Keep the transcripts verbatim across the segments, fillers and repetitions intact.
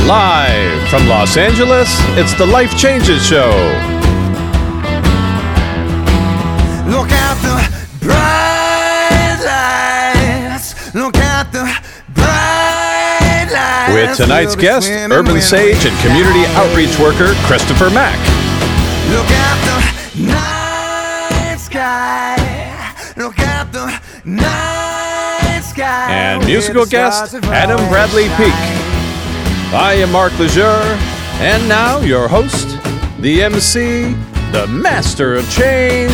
Live from Los Angeles, it's the Life Changes Show. Look at the bright lights. Look at the bright lights. With tonight's guest, urban sage and community outreach worker, Christopher Mack. Look at the night sky. Look at the night sky. And musical guest, Adam Bradley Peak. I am Mark Lejeune, and now your host, the M C, the master of change,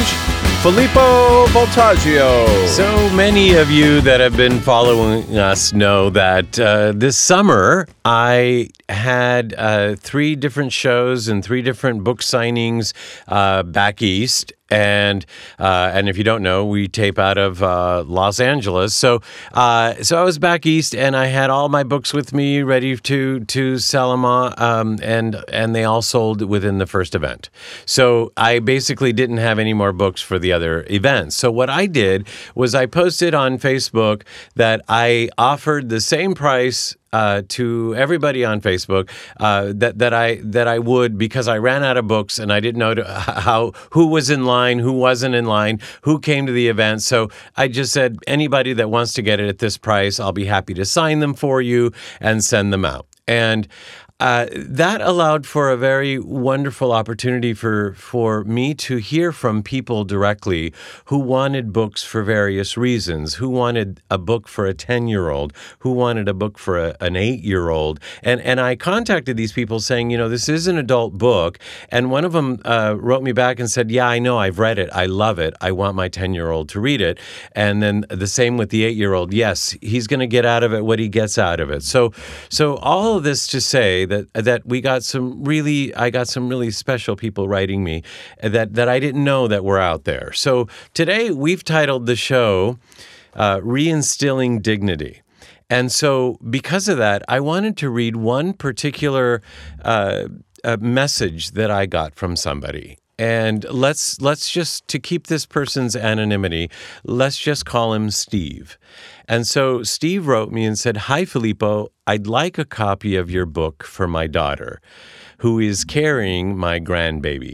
Filippo Voltaggio. So many of you that have been following us know that uh, this summer I had uh, three different shows and three different book signings uh, back east. And uh, and if you don't know, we tape out of uh, Los Angeles. So uh, so I was back east, and I had all my books with me, ready to to sell them. On, um, and and they all sold within the first event. So I basically didn't have any more books for the other events. So what I did was I posted on Facebook that I offered the same price Uh, to everybody on Facebook uh, that that I that I would, because I ran out of books and I didn't know to, how who was in line, who wasn't in line, who came to the event. So I just said, anybody that wants to get it at this price, I'll be happy to sign them for you and send them out. And Uh, that allowed for a very wonderful opportunity for for me to hear from people directly who wanted books for various reasons, who wanted a book for a ten-year-old, who wanted a book for a, an eight-year-old. And and I contacted these people saying, you know, this is an adult book. And one of them uh, wrote me back and said, yeah, I know, I've read it. I love it. I want my ten-year-old to read it. And then the same with the eight-year-old. Yes, he's going to get out of it what he gets out of it. So, so all of this to say that that we got some really, I got some really special people writing me that, that I didn't know that were out there. So today we've titled the show uh, Reinstilling Dignity. And so because of that, I wanted to read one particular uh, uh, message that I got from somebody. And let's let's just, to keep this person's anonymity, let's just call him Steve. And so Steve wrote me and said, "Hi, Filippo, I'd like a copy of your book for my daughter, who is carrying my grandbaby.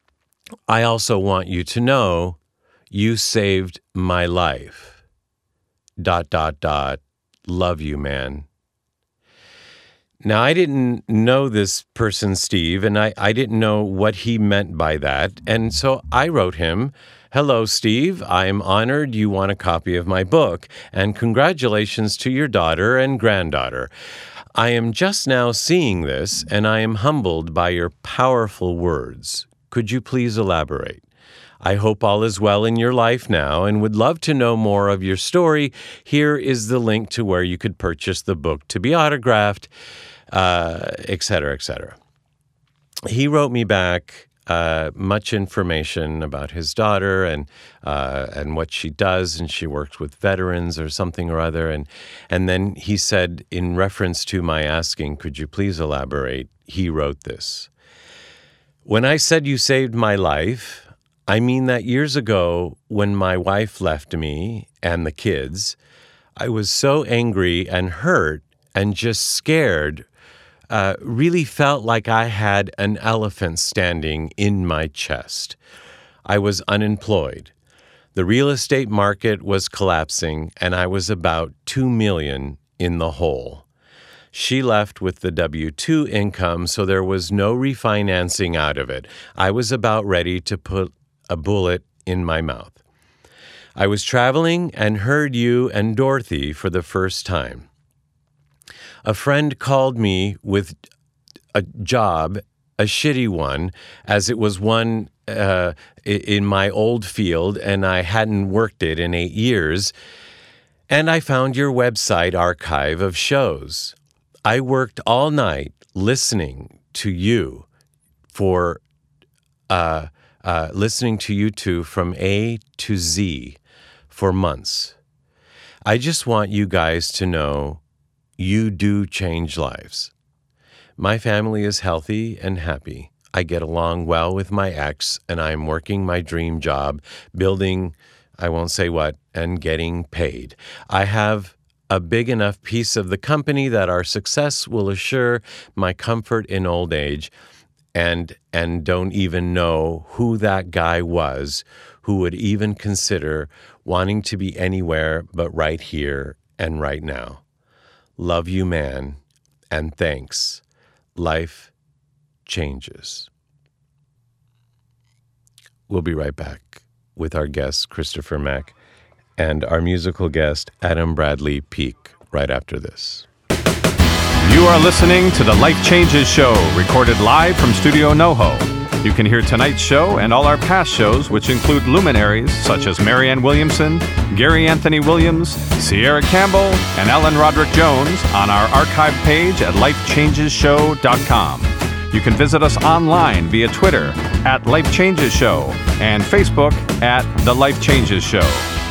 I also want you to know you saved my life. Dot, dot, dot. Love you, man." Now, I didn't know this person, Steve, and I, I didn't know what he meant by that. And so I wrote him, "Hello, Steve. I am honored you want a copy of my book, and congratulations to your daughter and granddaughter. I am just now seeing this, and I am humbled by your powerful words. Could you please elaborate? I hope all is well in your life now and would love to know more of your story. Here is the link to where you could purchase the book to be autographed, uh, et cetera, et cetera" He wrote me back uh, much information about his daughter and uh, and what she does, and she works with veterans or something or other. And, and then he said, in reference to my asking, could you please elaborate, he wrote this: "When I said you saved my life, I mean that years ago, when my wife left me and the kids, I was so angry and hurt and just scared, uh, really felt like I had an elephant standing in my chest. I was unemployed. The real estate market was collapsing, and I was about two million dollars in the hole. She left with the W two income, so there was no refinancing out of it. I was about ready to put a bullet in my mouth. I was traveling and heard you and Dorothy for the first time. A friend called me with a job, a shitty one, as it was one uh, in my old field, and I hadn't worked it in eight years. And I found your website archive of shows. I worked all night listening to you for uh, uh, listening to you two from A to Z for months. I just want you guys to know you do change lives. My family is healthy and happy. I get along well with my ex, and I'm working my dream job, building, I won't say what, and getting paid. I have a big enough piece of the company that our success will assure my comfort in old age, and and don't even know who that guy was who would even consider wanting to be anywhere but right here and right now. Love you, man, and thanks. Life changes. We'll be right back with our guest, Christopher Mack, and our musical guest, Adam Bradley Peak, right after this. You are listening to the Life Changes Show, recorded live from Studio NoHo. You can hear tonight's show and all our past shows, which include luminaries such as Marianne Williamson, Gary Anthony Williams, Sierra Campbell, and Ellen Roderick Jones on our archive page at life changes show dot com. You can visit us online via Twitter at Life Changes Show and Facebook at The Life Changes Show.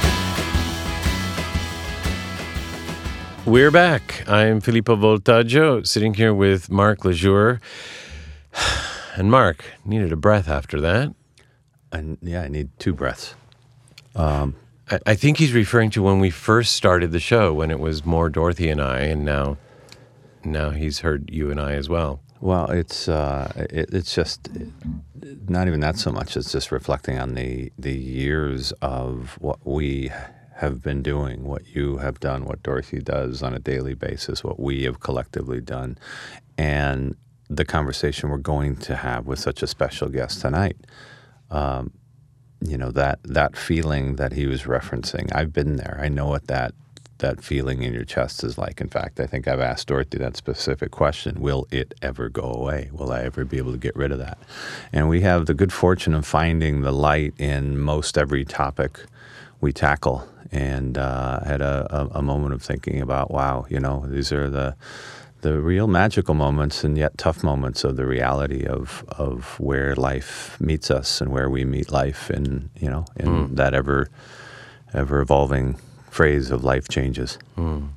We're back. I'm Filippo Voltaggio, sitting here with Mark Lejour. And Mark needed a breath after that. And yeah, I need two breaths. Um, I, I think he's referring to when we first started the show, when it was more Dorothy and I, and now, now he's heard you and I as well. Well, it's uh, it, it's just not even that so much. It's just reflecting on the the years of what we have been doing, what you have done, what Dorothy does on a daily basis, what we have collectively done, and the conversation we're going to have with such a special guest tonight. Um, you know, that that feeling that he was referencing, I've been there. I know what that that feeling in your chest is like. In fact, I think I've asked Dorothy that specific question: will it ever go away? Will I ever be able to get rid of that? And we have the good fortune of finding the light in most every topic we tackle. And uh, I had a, a, a moment of thinking about, wow, you know, these are the the real magical moments and yet tough moments of the reality of of where life meets us and where we meet life, in you know in mm. that ever ever evolving phrase of life changes. Mm.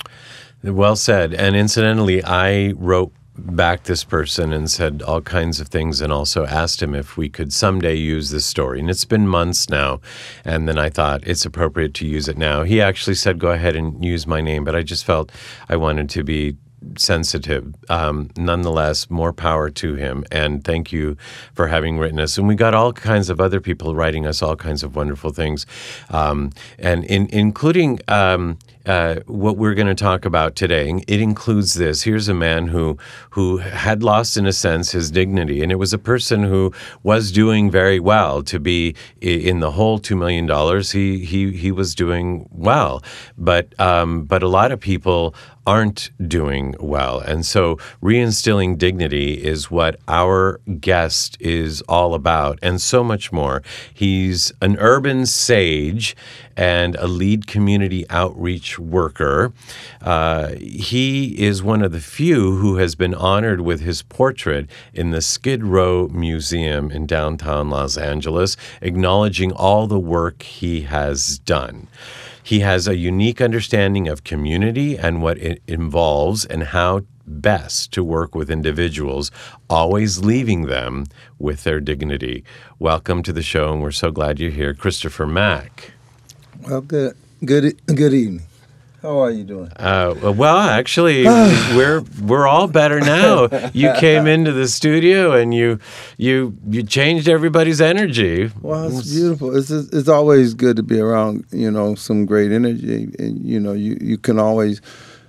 Well said. And incidentally, I wrote back this person and said all kinds of things, and also asked him if we could someday use this story. And it's been months now, and then I thought it's appropriate to use it now. He actually said go ahead and use my name, but I just felt I wanted to be sensitive. Um, nonetheless, more power to him, and thank you for having written us. And we got all kinds of other people writing us all kinds of wonderful things, um, and in, including um, uh, what we're going to talk about today. It includes this. Here's a man who who had lost, in a sense, his dignity, and it was a person who was doing very well. To be in the whole two million dollars, he he he was doing well, but um, but a lot of people aren't doing well. And so reinstilling dignity is what our guest is all about, and so much more. He's an urban sage and a lead community outreach worker. Uh, he is one of the few who has been honored with his portrait in the Skid Row Museum in downtown Los Angeles, acknowledging all the work he has done. He has a unique understanding of community and what it involves, and how best to work with individuals, always leaving them with their dignity. Welcome to the show, and we're so glad you're here, Christopher Mack. Well, good, good, good evening. How are you doing? Uh, well, actually, we're we're all better now. You came into the studio and you you you changed everybody's energy. Well, it's beautiful. It's it's always good to be around, you know, some great energy, and you know, you you can always,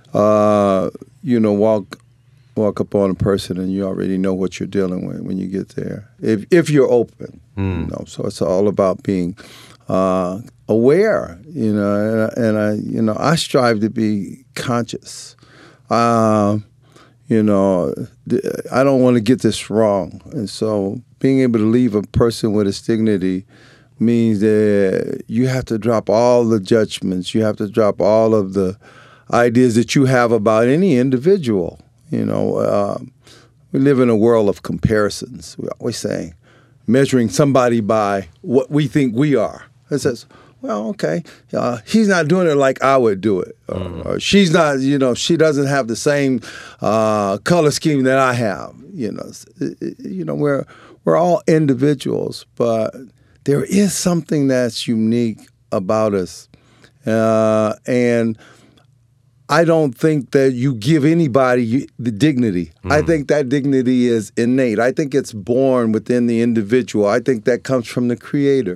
uh, you know, walk walk up on a person and you already know what you're dealing with when you get there, if if you're open. Mm. You know, so it's all about being Uh, aware, you know, and, and I, you know, I strive to be conscious. Uh, you know, I don't want to get this wrong, and so being able to leave a person with his dignity means that you have to drop all the judgments. You have to drop all of the ideas that you have about any individual. You know, uh, we live in a world of comparisons. We always say, measuring somebody by what we think we are. It says, well, okay, uh, he's not doing it like I would do it. Or, mm. or she's not, you know, she doesn't have the same uh, color scheme that I have. You know, it, it, you know, we're we're all individuals, but there is something that's unique about us. Uh, and I don't think that you give anybody the dignity. Mm. I think that dignity is innate. I think it's born within the individual. I think that comes from the Creator.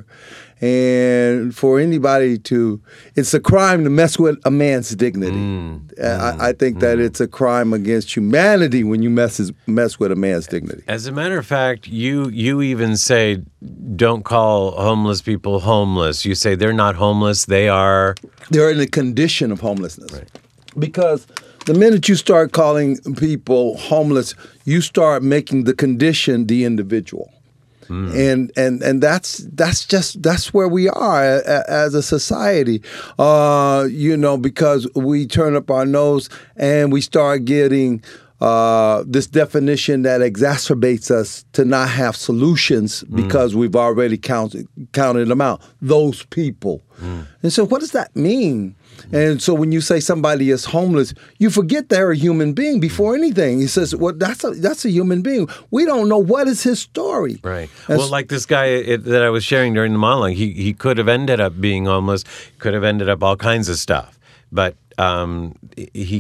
And for anybody to, it's a crime to mess with a man's dignity. Mm. I, I think mm. that it's a crime against humanity when you messes, mess with a man's dignity. As a matter of fact, you you even say, don't call homeless people homeless. You say they're not homeless, they are... They're in a condition of homelessness. Right. Because the minute you start calling people homeless, you start making the condition the individual. Mm. And and and that's that's just that's where we are as a society, uh, you know, because we turn up our nose and we start getting uh, this definition that exacerbates us to not have solutions because mm. we've already counted counted them out. Those people, mm. and so what does that mean? And so when you say somebody is homeless, you forget they're a human being before anything. He says, well, that's a, that's a human being. We don't know what is his story. Right. And well, like this guy it, that I was sharing during the monologue, he, he could have ended up being homeless, could have ended up all kinds of stuff. But um, he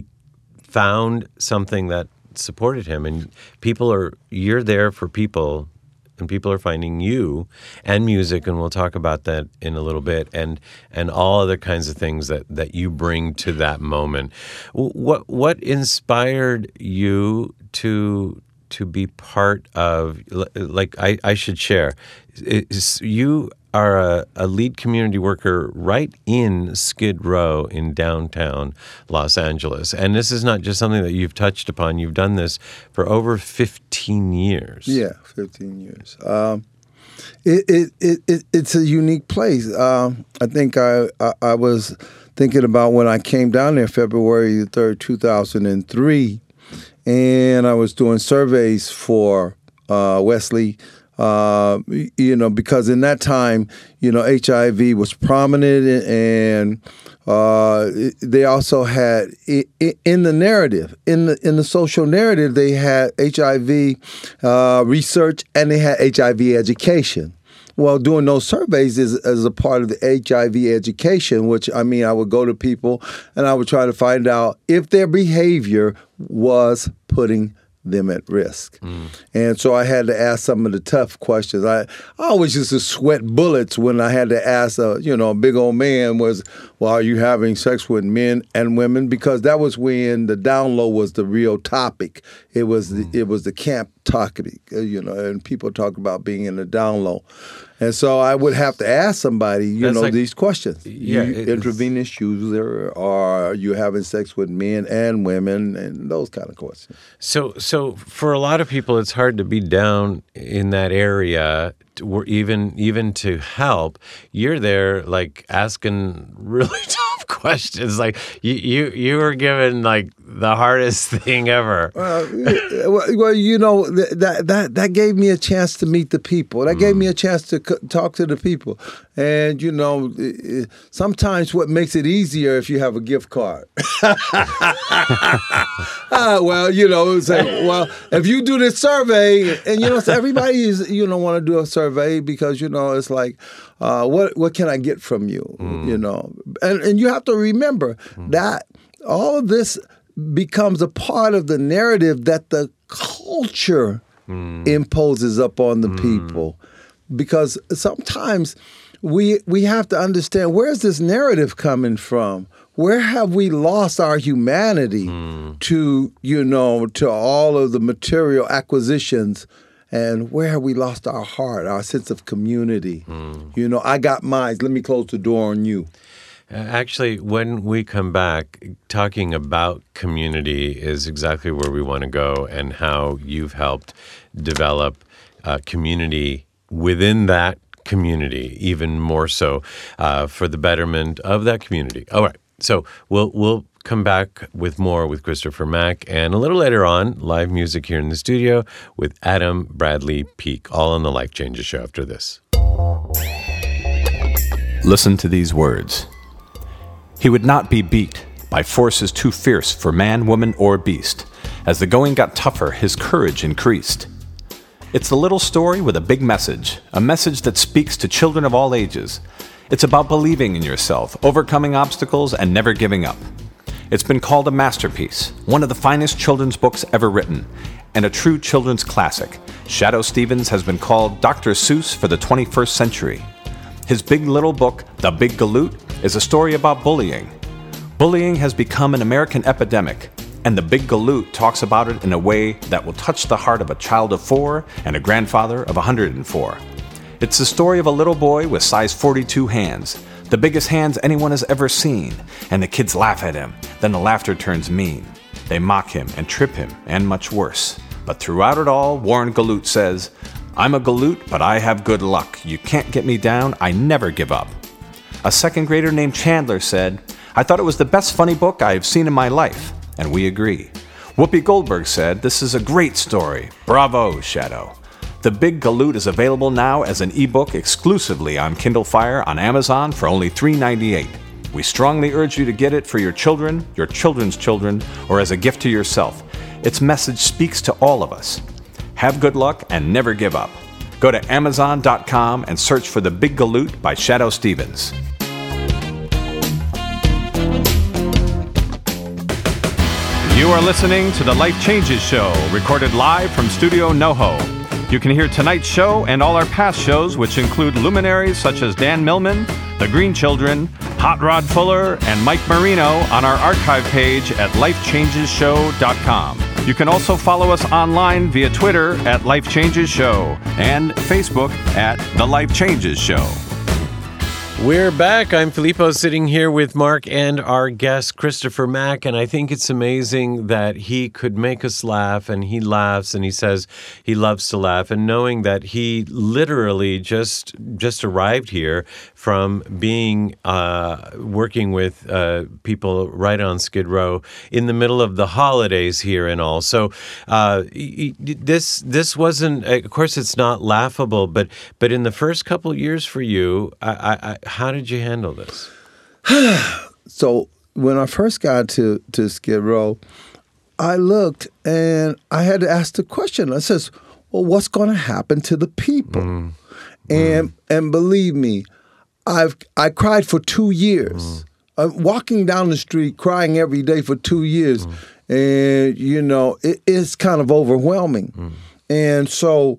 found something that supported him. And people are, you're there for people. And people are finding you and music, and we'll talk about that in a little bit, and and all other kinds of things that, that you bring to that moment. What what inspired you to to be part of? Like I, I should share, it's, you are a, a lead community worker right in Skid Row in downtown Los Angeles. And this is not just something that you've touched upon. You've done this for over fifteen years. Yeah, fifteen years. Um, it, it, it, it, it's a unique place. Um, I think I, I, I was thinking about when I came down there February the third, two thousand three, and I was doing surveys for uh, Wesley. Uh, you know, because in that time, you know, H I V was prominent, and uh, they also had in the narrative, in the in the social narrative, they had H I V uh, research and they had H I V education. Well, doing those surveys is as a part of the H I V education, which, I mean, I would go to people and I would try to find out if their behavior was putting them at risk. Mm. And so I had to ask some of the tough questions. I, I always used to sweat bullets when I had to ask a, you know, a big old man was, well, are you having sex with men and women? Because that was when the down low was the real topic. It was mm. the, it was the camp topic, you know, and people talk about being in the down low. And so I would have to ask somebody, you That's know, like, these questions. Yeah, you intravenous user, or are you having sex with men and women, and those kind of questions. So, so for a lot of people, it's hard to be down in that area, to, even even to help. You're there, like asking really tough questions. Like you, you, you were given like the hardest thing ever. Uh, well, you know, that that that gave me a chance to meet the people. That mm. gave me a chance to talk to the people. And, you know, sometimes what makes it easier if you have a gift card. uh, well, you know, it's like, well, if you do this survey, and, you know, so everybody is, you know, want to do a survey because, you know, it's like, uh, what what can I get from you, mm. you know? And, and you have to remember mm. that all of this becomes a part of the narrative that the culture mm. imposes upon the mm. people. Because sometimes we we have to understand, where's this narrative coming from? Where have we lost our humanity mm. to, you know, to all of the material acquisitions? And where have we lost our heart, our sense of community? Mm. You know, I got mine. Let me close the door on you. Actually, when we come back, talking about community is exactly where we want to go, and how you've helped develop uh, community within that community, even more so uh, for the betterment of that community. All right, so we'll we'll come back with more with Christopher Mack, and a little later on, live music here in the studio with Adam Bradley Peak, all on the Life Changes Show after this. Listen to these words. He would not be beat by forces too fierce for man, woman, or beast. As the going got tougher, his courage increased. It's the little story with a big message, a message that speaks to children of all ages. It's about believing in yourself, overcoming obstacles, and never giving up. It's been called a masterpiece, one of the finest children's books ever written, and a true children's classic. Shadoe Stevens has been called Doctor Seuss for the twenty-first century. His big little book, The Big Galoot, is a story about bullying. Bullying has become an American epidemic, and The Big Galoot talks about it in a way that will touch the heart of a child of four and a grandfather of one hundred four. It's the story of a little boy with size forty-two hands, the biggest hands anyone has ever seen, and the kids laugh at him. Then the laughter turns mean. They mock him and trip him, and much worse. But throughout it all, Warren Galoot says, "I'm a galoot, but I have good luck. You can't get me down, I never give up." A second grader named Chandler said, "I thought it was the best funny book I have seen in my life," and we agree. Whoopi Goldberg said, "This is a great story. Bravo, Shadoe." The Big Galoot is available now as an ebook exclusively on Kindle Fire on Amazon for only three dollars and ninety-eight cents. We strongly urge you to get it for your children, your children's children, or as a gift to yourself. Its message speaks to all of us. Have good luck and never give up. Go to amazon dot com and search for The Big Galoot by Shadoe Stevens. You are listening to the Life Changes Show, recorded live from Studio NoHo. You can hear tonight's show and all our past shows, which include luminaries such as Dan Millman, The Green Children, Hot Rod Fuller, and Mike Marino on our archive page at life changes show dot com. You can also follow us online via Twitter at Life Changes Show and Facebook at The Life Changes Show. We're back. I'm Filippo, sitting here with Mark and our guest, Christopher Mack, and I think it's amazing that he could make us laugh, and he laughs, and he says he loves to laugh, and knowing that he literally just just arrived here from being uh, working with uh, people right on Skid Row in the middle of the holidays here and all. So uh, this this wasn't, of course, it's not laughable, but but in the first couple of years for you, I, I how did you handle this? So when I first got to, to Skid Row, I looked and I had to ask the question. I says, well, what's going to happen to the people? Mm. And mm. and believe me, I've I cried for two years. Mm. I'm walking down the street crying every day for two years. Mm. And, you know, it, it's kind of overwhelming. Mm. And so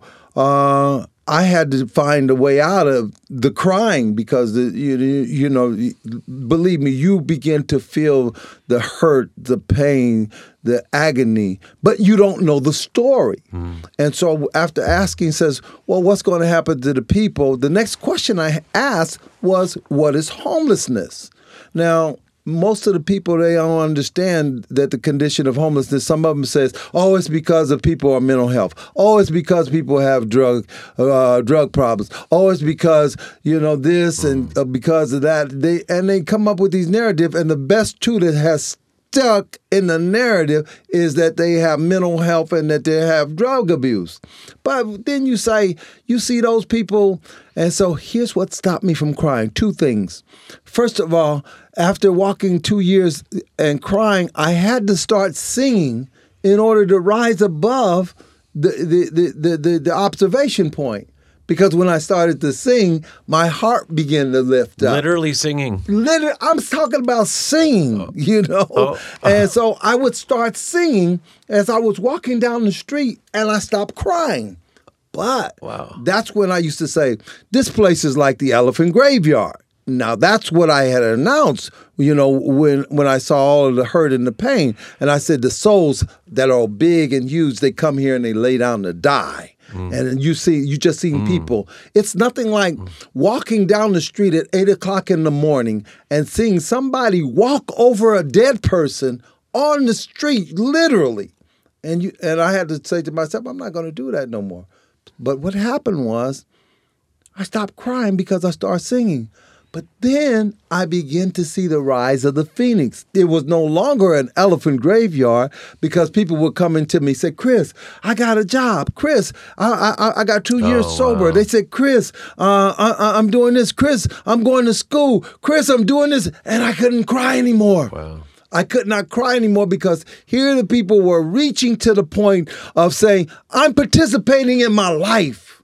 uh I had to find a way out of the crying because, the, you, you know, believe me, you begin to feel the hurt, the pain, the agony, but you don't know the story. Mm. And so after asking, says, well, what's going to happen to the people? The next question I asked was, what is homelessness? Now, most of the people, they don't understand that the condition of homelessness, some of them says, oh, it's because of people are mental health. Oh, it's because people have drug uh, drug problems. Oh, it's because, you know, this and uh, because of that. They And they come up with these narratives, and the best two that has stuck in the narrative is that they have mental health and that they have drug abuse. But then you say, you see those people, and so here's what stopped me from crying. Two things. First of all, after walking two years and crying, I had to start singing in order to rise above the the the the, the, the observation point. Because when I started to sing, my heart began to lift up. Literally singing. Literally, I'm talking about singing, oh. you know. Oh. And so I would start singing as I was walking down the street, and I stopped crying. But wow. that's when I used to say, this place is like the Elephant Graveyard. Now, that's what I had announced, you know, when when I saw all of the hurt and the pain. And I said, the souls that are big and huge, they come here and they lay down to die. Mm. And you see, you just seen mm. people. It's nothing like mm. walking down the street at eight o'clock in the morning and seeing somebody walk over a dead person on the street, literally. And you and I had to say to myself, I'm not going to do that no more. But what happened was, I stopped crying because I started singing. But then I began to see the rise of the Phoenix. It was no longer an elephant graveyard because people would come into me and say, Chris, I got a job. Chris, I I, I got two years oh, sober. Wow. They said, Chris, uh, I, I'm doing this. Chris, I'm going to school. Chris, I'm doing this. And I couldn't cry anymore. Wow. I could not cry anymore because here the people were reaching to the point of saying, I'm participating in my life.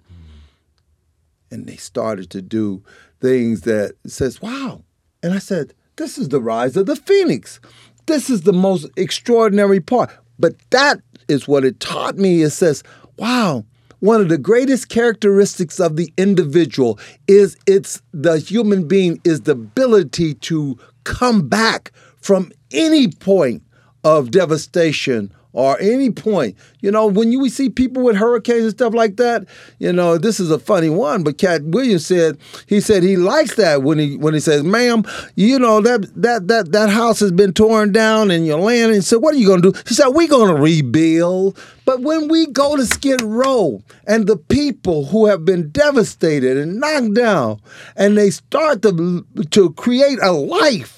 And they started to do things that says, wow. And I said, this is the rise of the Phoenix. This is the most extraordinary part. But that is what it taught me. It says, wow, one of the greatest characteristics of the individual is it's the human being is the ability to come back from any point of devastation or any point. You know, when you we see people with hurricanes and stuff like that, you know, this is a funny one, but Cat Williams said, he said he likes that when he when he says, ma'am, you know, that that that that house has been torn down and your land. And he said, what are you going to do? He said, we're going to rebuild. But when we go to Skid Row and the people who have been devastated and knocked down, and they start to, to create a life,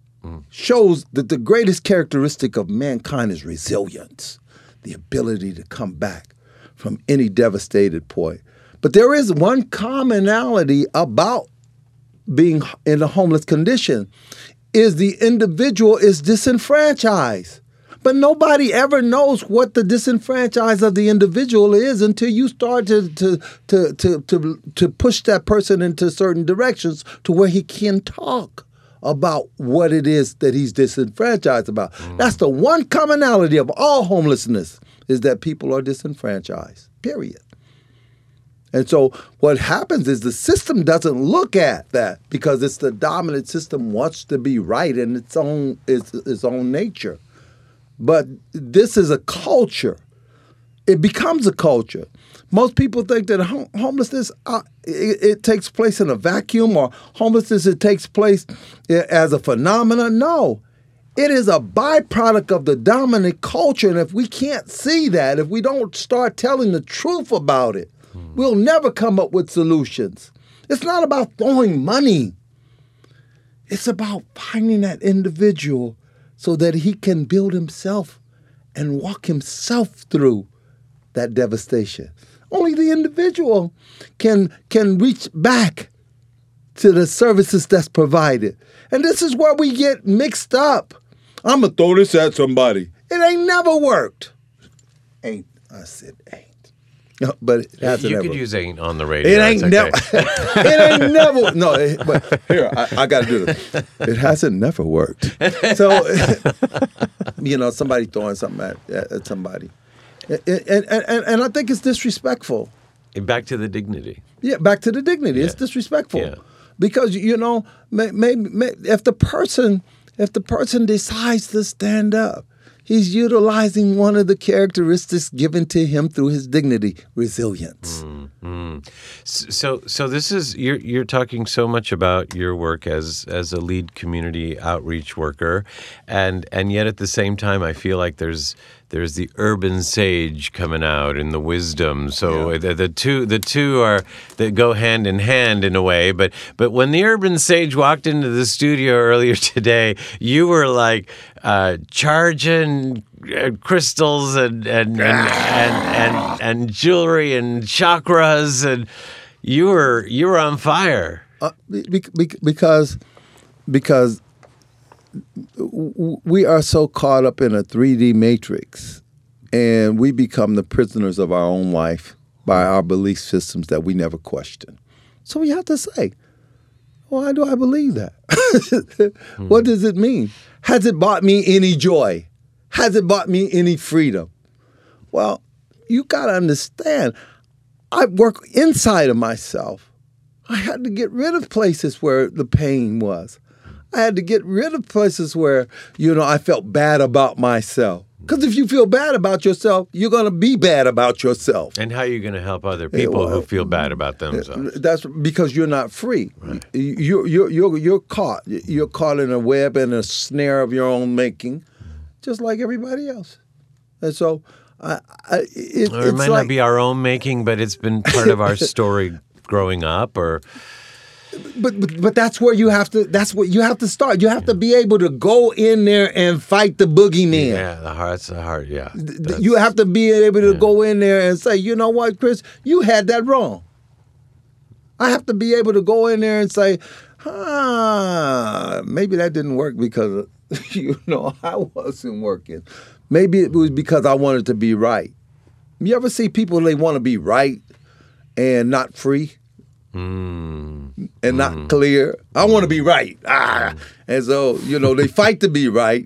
shows that the greatest characteristic of mankind is resilience, the ability to come back from any devastated point. But there is one commonality about being in a homeless condition, is the individual is disenfranchised. But nobody ever knows what the disenfranchised of the individual is until you start to to to to to, to push that person into certain directions to where he can talk about what it is that he's disenfranchised about. Mm. That's the one commonality of all homelessness, is that people are disenfranchised, period. And so what happens is the system doesn't look at that because it's the dominant system wants to be right in its own its, its own nature. But this is a culture. It becomes a culture. Most people think that hom- homelessness, uh, it, it takes place in a vacuum, or homelessness, it takes place as a phenomenon. No, it is a byproduct of the dominant culture. And if we can't see that, if we don't start telling the truth about it, hmm. we'll never come up with solutions. It's not about throwing money. It's about finding that individual so that he can build himself and walk himself through that devastation. Only the individual can can reach back to the services that's provided. And this is where we get mixed up. I'm going to throw this at somebody. It ain't never worked. Ain't. I said ain't. No, but it hasn't You ever. could use ain't on the radio. It ain't It's never. okay. It ain't never. No, it, but here, I, I got to do this. It hasn't never worked. So, you know, somebody throwing something at, at somebody. And, and, and, and I think it's disrespectful. Back to the dignity. Yeah, back to the dignity. Yeah. It's disrespectful. Yeah. Because, you know, maybe may, may, if the person if the person decides to stand up, he's utilizing one of the characteristics given to him through his dignity, resilience. Mm-hmm. So, so this is you're you're talking so much about your work as as a lead community outreach worker, and and yet at the same time, I feel like there's there's the urban sage coming out and the wisdom. So yeah. the, the two the two are that go hand in hand in a way. But but when the urban sage walked into the studio earlier today, you were like uh, charging uh, crystals and and and, and and and jewelry and chakras, and you were you were on fire. Uh, be, be, because because. We are so caught up in a three D matrix, and we become the prisoners of our own life by our belief systems that we never question. So we have to say, why do I believe that? mm-hmm. What does it mean? Has it brought me any joy? Has it brought me any freedom? Well, you got to understand, I work inside of myself. I had to get rid of places where the pain was. I had to get rid of places where, you know, I felt bad about myself. Because if you feel bad about yourself, you're going to be bad about yourself. And how are you going to help other people yeah, well, who feel bad about themselves? That's because you're not free. Right. You're, you're, you're, you're caught. You're caught in a web and a snare of your own making, just like everybody else. And so, I, I, it, or it it's might like, not be our own making, but it's been part of our story growing up, or... But, but but that's where you have to. That's what you have to start. You have to be able to go in there and fight the boogeyman. Yeah, the heart's the heart. Yeah, that's, you have to be able to yeah. go in there and say, you know what, Chris, you had that wrong. I have to be able to go in there and say, ah, maybe that didn't work because you know I wasn't working. Maybe it was because I wanted to be right. You ever see people they want to be right and not free? Mm. And not mm. clear. I want to be right. Ah. And so, you know, they fight to be right.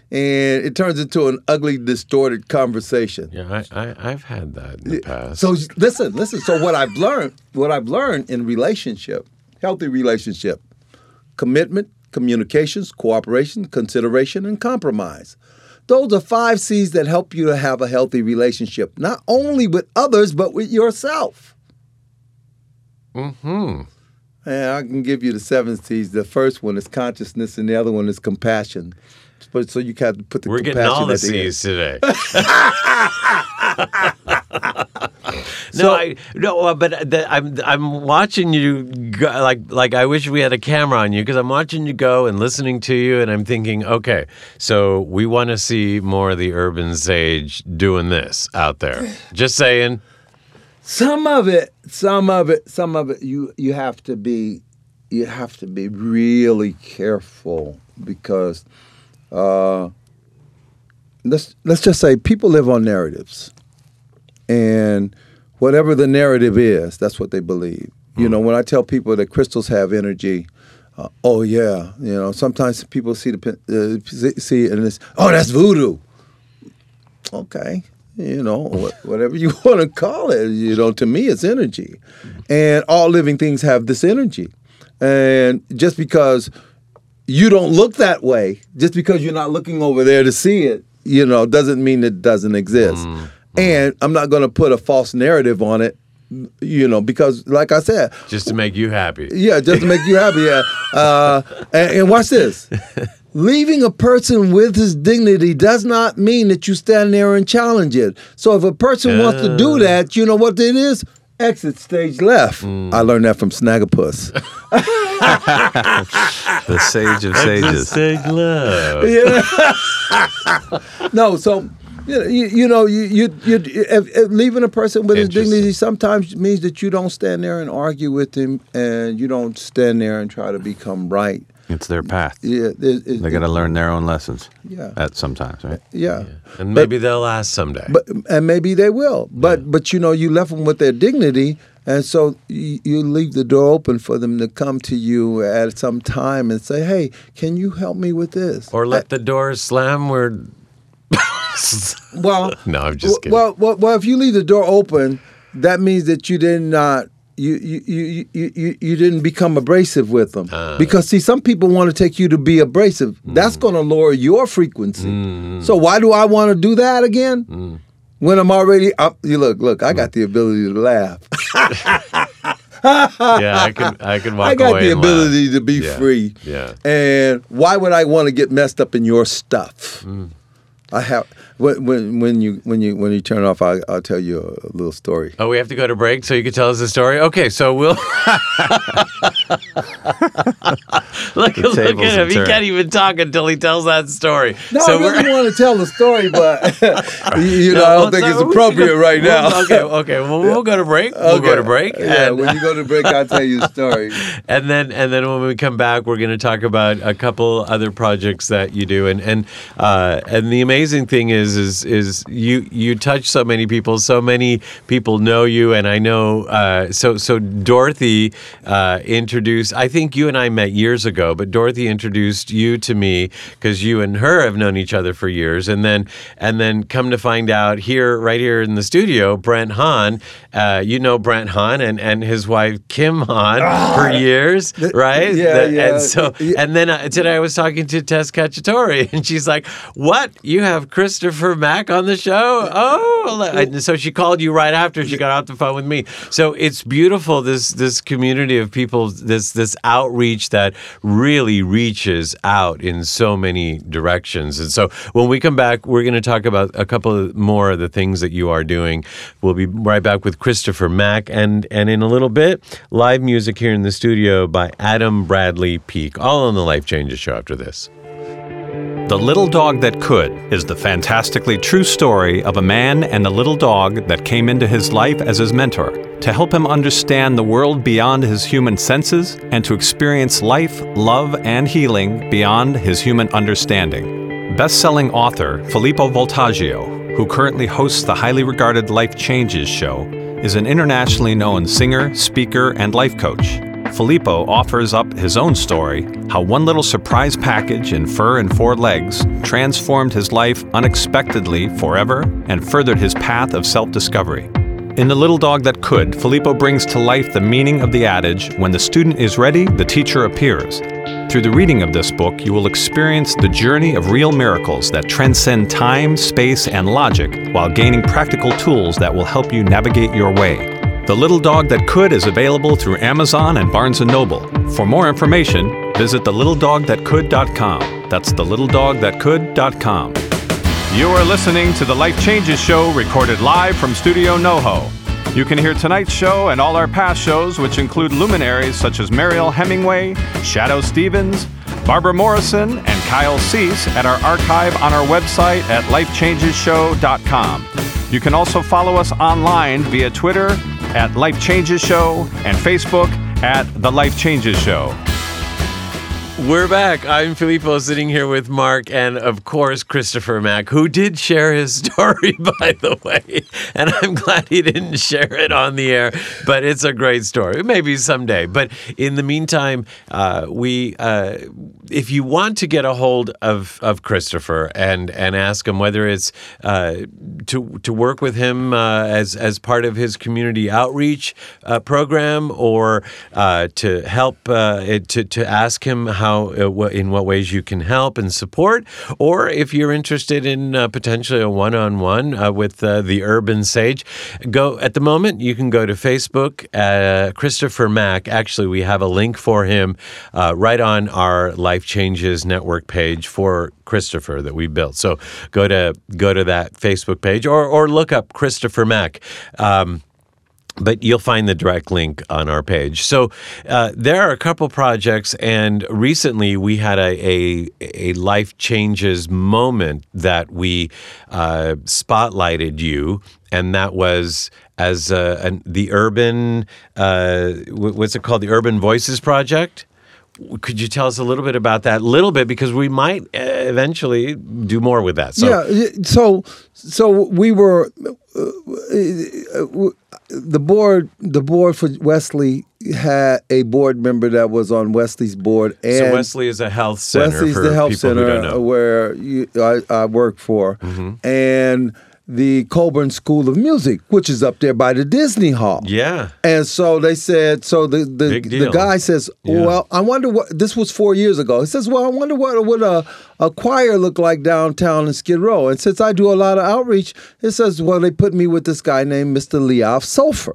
and it turns into an ugly, distorted conversation. Yeah, I, I, I've had that in the past. So listen, listen. So what I've learned, what I've learned in relationship, healthy relationship, commitment, communications, cooperation, consideration, and compromise. Those are five C's that help you to have a healthy relationship, not only with others, but with yourself. Mm-hmm. And I can give you the seven C's. The first one is consciousness, and the other one is compassion. But so you have to put the We're compassion getting all the at the end. C's today. no, So- I no, uh, but the, I'm I'm watching you go, like like I wish we had a camera on you because I'm watching you go and listening to you, and I'm thinking, okay, so we want to see more of the urban sage doing this out there. Just saying. Some of it, some of it, some of it, you you have to be, you have to be really careful because, uh, let's let's just say people live on narratives, and whatever the narrative is, that's what they believe. You know, when I tell people that crystals have energy, uh, oh yeah, you know, sometimes people see the pin- uh, see see it and it's, oh, that's voodoo. Okay. You know, wh- whatever you want to call it, you know, to me it's energy. And all living things have this energy. And just because you don't look that way, just because you're not looking over there to see it, you know, doesn't mean it doesn't exist. Mm-hmm. And I'm not going to put a false narrative on it, you know, because like I said, Just to make you happy. yeah, just to make you happy. Yeah. Uh, and, and watch this. Leaving a person with his dignity does not mean that you stand there and challenge it. So if a person wants to do that, you know what it is? Exit stage left. I learned that from Snagglepuss. The sage of sages. Sage love. No, so you you, you know you you, you if, if leaving a person with his Interesting. dignity sometimes means that you don't stand there and argue with him, and you don't stand there and try to become right. It's their path. Yeah, it, it, They got to learn their own lessons. Yeah. At sometimes, right? Yeah. And maybe they'll ask someday. But and maybe they will. But but you know, you left them with their dignity, and so you, you leave the door open for them to come to you at some time and say, "Hey, can you help me with this?" or let the doors slam where. Well, No, I'm just kidding. Well, well, well, if you leave the door open, that means that you did not. You you, you, you, you you didn't become abrasive with them. Uh. Because, see, some people want to take you to be abrasive. Mm. That's going to lower your frequency. Mm. So why do I want to do that again? Mm. When I'm already, I, you look, look, I got the ability to laugh. Yeah, I can I can walk I got away the and ability laugh. to be Yeah. free. Yeah. And why would I want to get messed up in your stuff? Mm. I have when when when you when you when you turn off, I, I'll tell you a, a little story. Oh, we have to go to break so you can tell us the story? Okay, so we'll... look, look at tables him. have He turned. can't even talk until he tells that story. No, so I really we're- want to tell the story, but you, you know, No, I don't well, think so it's we appropriate can go- right now. well, okay, okay. Well, we'll go to break. We'll go to break. Yeah, and, when you go to break, I'll tell you the story. and then and then when we come back, we're going to talk about a couple other projects that you do. And and uh, and the amazing thing is is is you you touch so many people. So many people know you, and I know. Uh, so so Dorothy uh, introduced. I think you and I met years ago, but Dorothy introduced you to me because you and her have known each other for years, and then and then come to find out here, right here in the studio, Brent Hahn. Uh, you know Brent Hahn and, and his wife Kim Hahn for years, right? yeah, The- yeah, And so yeah. and then uh, today I was talking to Tess Cacciatore, and she's like, "What? You have Christopher Mack on the show? Oh!" And so she called you right after she got off the phone with me. So it's beautiful, this this community of people, this this outreach that really reaches out in so many directions. And so when we come back, we're going to talk about a couple of more of the things that you are doing. We'll be right back with Christopher Mack, and and in a little bit, live music here in the studio by Adam Bradley Peak, all on the Life Changes Show after this. The Little Dog That Could is the fantastically true story of a man and a little dog that came into his life as his mentor to help him understand the world beyond his human senses and to experience life, love, and healing beyond his human understanding. Best-selling author Filippo Voltaggio, who currently hosts the highly regarded Life Changes show, is an internationally known singer, speaker, and life coach. Filippo offers up his own story, how one little surprise package in fur and four legs transformed his life unexpectedly forever and furthered his path of self-discovery. In The Little Dog That Could, Filippo brings to life the meaning of the adage, when the student is ready, the teacher appears. Through the reading of this book, you will experience the journey of real miracles that transcend time, space, and logic while gaining practical tools that will help you navigate your way. The Little Dog That Could is available through Amazon and Barnes and Noble. For more information, visit the little dog that could dot com. That's the little dog that could dot com. You are listening to the Life Changes Show, recorded live from Studio NoHo. You can hear tonight's show and all our past shows, which include luminaries such as Mariel Hemingway, Shadow Stevens, Barbara Morrison, and Kyle Cease at our archive on our website at life changes show dot com. You can also follow us online via Twitter at Life Changes Show and Facebook at The Life Changes Show. We're back. I'm Filippo, sitting here with Mark and, of course, Christopher Mack, who did share his story, by the way. And I'm glad he didn't share it on the air, but it's a great story. Maybe someday. But in the meantime, uh, we, uh, if you want to get a hold of, of Christopher and, and ask him whether it's uh, to to work with him uh, as, as part of his community outreach uh, program, or uh, to help, uh, it, to, to ask him how How, uh, in what ways you can help and support, or if you're interested in uh, potentially a one-on-one uh, with uh, the Urban Sage, go at the moment. You can go to Facebook, uh, Christopher Mack. Actually, we have a link for him uh, right on our Life Changes Network page for Christopher that we built. So go to go to that Facebook page, or or look up Christopher Mack. Um, But you'll find the direct link on our page. So uh, there are a couple projects, and recently we had a a, a Life Changes moment that we uh, spotlighted you, and that was as uh, an, the Urban, uh, what's it called, the Urban Voices Project? Could you tell us a little bit about that? A little bit, because we might uh, eventually do more with that. So. Yeah, so so we were uh, uh, the board. The board for Wesley had a board member that was on Wesley's board, and so Wesley is a health center. Wesley's for the health people who don't center know. where you, I, I work for, Mm-hmm. and the Coburn School of Music, which is up there by the Disney Hall. Yeah. And so they said, so the the, Big deal. the guy says, Yeah. well, I wonder what, this was four years ago. He says, well, I wonder what would a, a choir look like downtown in Skid Row. And since I do a lot of outreach, it says, well, they put me with this guy named Mister Leof Sulfur.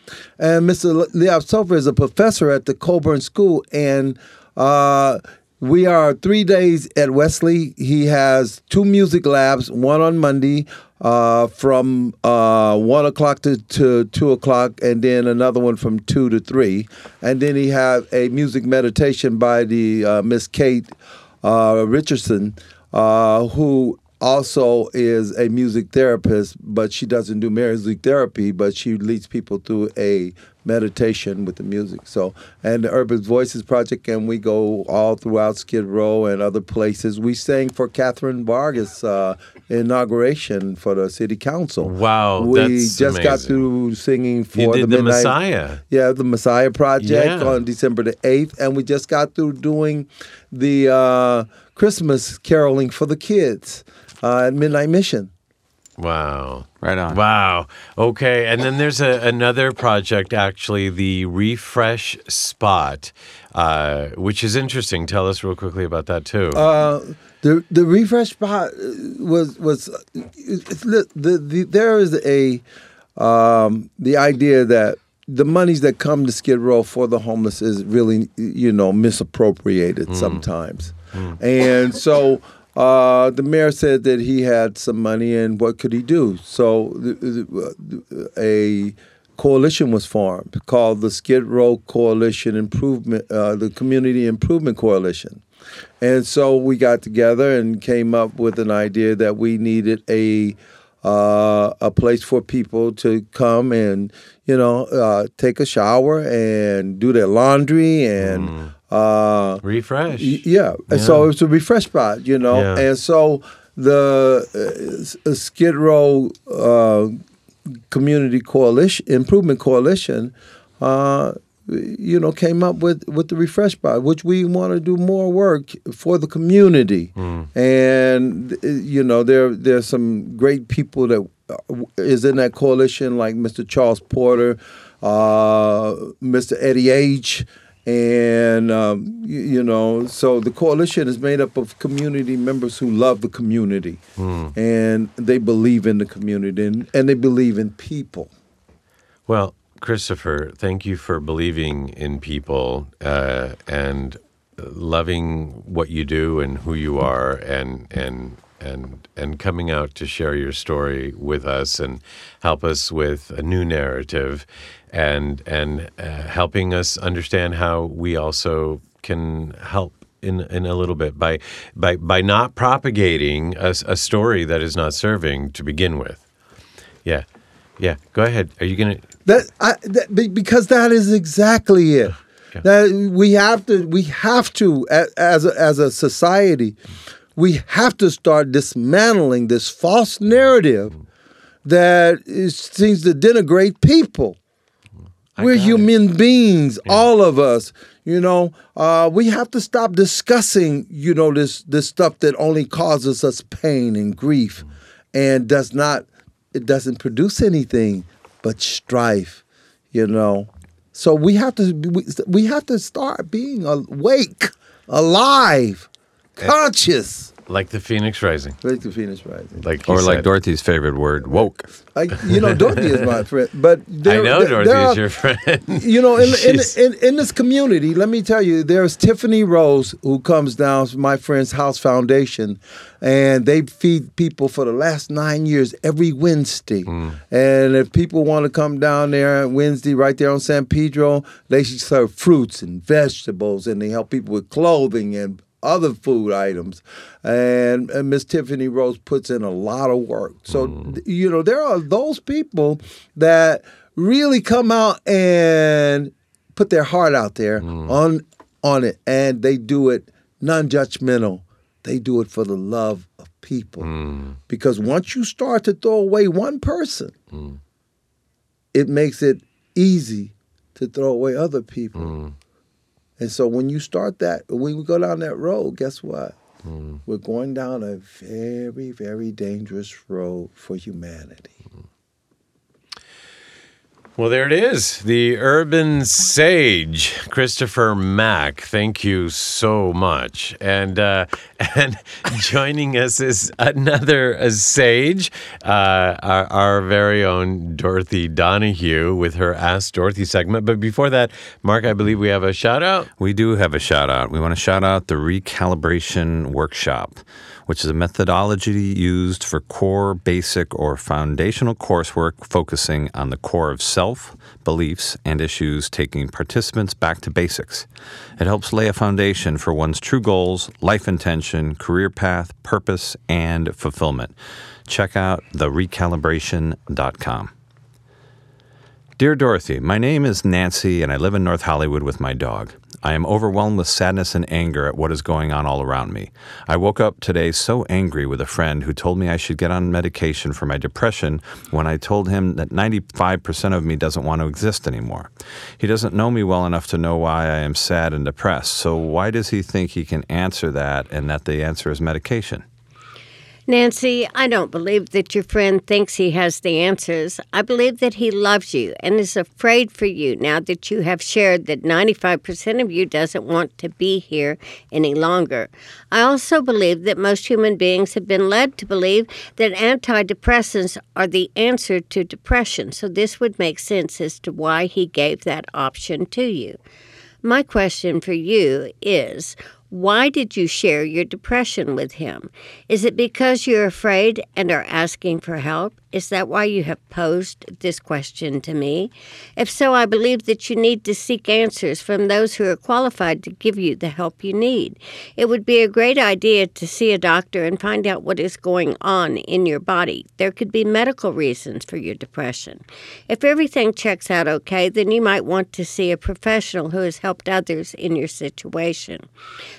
And Mister Leof Sulfur is a professor at the Coburn School, and uh, we are three days at Wesley. He has two music labs, one on Monday uh, from uh, one o'clock to, to two o'clock, and then another one from two to three. And then he have a music meditation by the uh, Miss Kate uh, Richardson, uh, who also is a music therapist, but she doesn't do music therapy, but she leads people through a meditation with the music. So, and the Urban Voices Project, and we go all throughout Skid Row and other places. We sang for Catherine Vargas' uh, inauguration for the city council. Wow, we that's just got amazing. through singing for You did the the Midnight Messiah. Yeah, the Messiah Project Yeah. on December the eighth, and we just got through doing the uh, Christmas caroling for the kids uh, at Midnight Mission. Wow. Right on. Wow. Okay. And then there's a, another project, actually, the Refresh Spot, uh, which is interesting. Tell us real quickly about that, too. Uh, the the refresh spot was was it's, the, the, the there is a um, the idea that the monies that come to Skid Row for the homeless is really, you know, misappropriated mm. sometimes, mm. and so. Uh, the mayor said that he had some money, and what could he do? So the, the, a coalition was formed called the Skid Row Coalition Improvement, uh, the Community Improvement Coalition. And so we got together and came up with an idea that we needed a uh, a place for people to come and, you know, uh, take a shower and do their laundry and mm. uh, refresh. Y- yeah. yeah. So it's a refresh spot, you know. Yeah. And so the uh, Skid Row uh, Community Coalition Improvement Coalition uh, you know, came up with, with the Refresh Bar, which we want to do more work for the community. Mm. And, you know, there there's some great people that is in that coalition, like Mister Charles Porter, uh, Mister Eddie H., and, um, you, you know, so the coalition is made up of community members who love the community. Mm. And they believe in the community, and, and they believe in people. Well, Christopher, thank you for believing in people uh, and loving what you do and who you are, and and and and coming out to share your story with us and help us with a new narrative, and and uh, helping us understand how we also can help in in a little bit by by by not propagating a, a story that is not serving to begin with. Yeah, yeah. Go ahead. Are you gonna? That, I, that because that is exactly it. Yeah. That we have to we have to as a, as a society, we have to start dismantling this false narrative that is, seems to denigrate people. I We're human it. beings, yeah. all of us. You know, uh, we have to stop discussing, you know, this this stuff that only causes us pain and grief, mm. and does not it doesn't produce anything but strife, you know. So we have to we, we have to start being awake, alive, conscious. Like the Phoenix Rising. Like the Phoenix Rising. Like or said. like Dorothy's favorite word, woke. I, you know, Dorothy is my friend, but there, I know there, Dorothy there are, is your friend. You know, in, in, in, in this community, let me tell you, there's Tiffany Rose who comes down from my friend's House Foundation, and they feed people for the last nine years every Wednesday. Mm. And if people want to come down there Wednesday right there on San Pedro, they should serve fruits and vegetables, and they help people with clothing and other food items. And, and Miss Tiffany Rose puts in a lot of work. So, mm. you know, there are those people that really come out and put their heart out there mm. on on it, and they do it non-judgmental. They do it for the love of people. Mm. Because once you start to throw away one person, mm. it makes it easy to throw away other people. Mm. And so when you start that, when we go down that road, guess what? Mm. We're going down a very, very dangerous road for humanity. Mm. Well, there it is. The urban sage, Christopher Mack. Thank you so much. And uh, and joining us is another uh, sage, uh, our, our very own Dorothy Donahue with her Ask Dorothy segment. But before that, Mark, I believe we have a shout out. We do have a shout out. We want to shout out the Recalibration Workshop, which is a methodology used for core, basic, or foundational coursework focusing on the core of self, beliefs, and issues, taking participants back to basics. It helps lay a foundation for one's true goals, life intention, career path, purpose, and fulfillment. Check out the recalibration dot com. Dear Dorothy, my name is Nancy, and I live in North Hollywood with my dog. I am overwhelmed with sadness and anger at what is going on all around me. I woke up today so angry with a friend who told me I should get on medication for my depression when I told him that ninety-five percent of me doesn't want to exist anymore. He doesn't know me well enough to know why I am sad and depressed, so why does he think he can answer that and that the answer is medication? Nancy, I don't believe that your friend thinks he has the answers. I believe that he loves you and is afraid for you now that you have shared that ninety-five percent of you doesn't want to be here any longer. I also believe that most human beings have been led to believe that antidepressants are the answer to depression, so this would make sense as to why he gave that option to you. My question for you is, why did you share your depression with him? Is it because you're afraid and are asking for help? Is that why you have posed this question to me? If so, I believe that you need to seek answers from those who are qualified to give you the help you need. It would be a great idea to see a doctor and find out what is going on in your body. There could be medical reasons for your depression. If everything checks out okay, then you might want to see a professional who has helped others in your situation.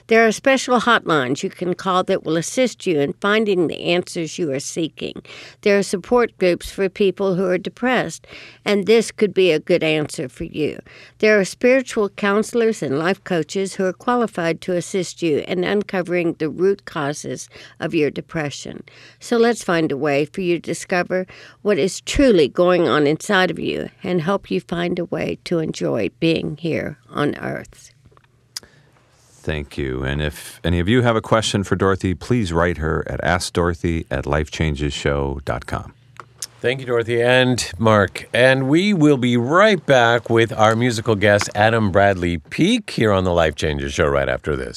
There are special hotlines you can call that will assist you in finding the answers you are seeking. There are support groups for people who are depressed, and this could be a good answer for you. There are spiritual counselors and life coaches who are qualified to assist you in uncovering the root causes of your depression. So let's find a way for you to discover what is truly going on inside of you and help you find a way to enjoy being here on Earth. Thank you. And if any of you have a question for Dorothy, please write her at ask dorothy at life changes show dot com. Thank you, Dorothy and Mark. And we will be right back with our musical guest, Adam Bradley Peak, here on the Life Changes Show right after this.